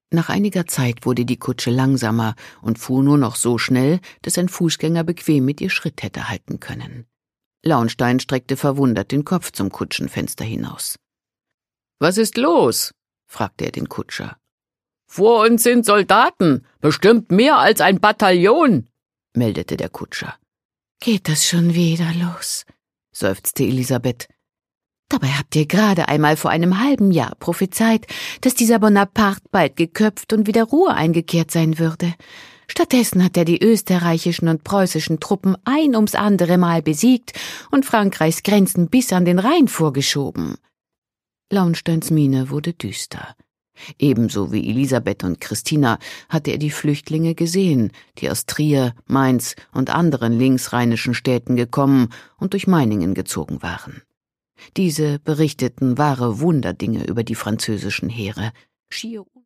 Nach einiger Zeit wurde die Kutsche langsamer und fuhr nur noch so schnell, dass ein Fußgänger bequem mit ihr Schritt hätte halten können. Launstein streckte verwundert den Kopf zum Kutschenfenster hinaus. »Was ist los?« fragte er den Kutscher. »Vor uns sind Soldaten, bestimmt mehr als ein Bataillon«, meldete der Kutscher. »Geht das schon wieder los?« seufzte Elisabeth. »Dabei habt ihr gerade einmal vor einem halben Jahr prophezeit, dass dieser Bonaparte bald geköpft und wieder Ruhe eingekehrt sein würde. Stattdessen hat er die österreichischen und preußischen Truppen ein ums andere Mal besiegt und Frankreichs Grenzen bis an den Rhein vorgeschoben.« Launsteins Miene wurde düster. Ebenso wie Elisabeth und Christina hatte er die Flüchtlinge gesehen, die aus Trier, Mainz und anderen linksrheinischen Städten gekommen und durch Meiningen gezogen waren. Diese berichteten wahre Wunderdinge über die französischen Heere, schier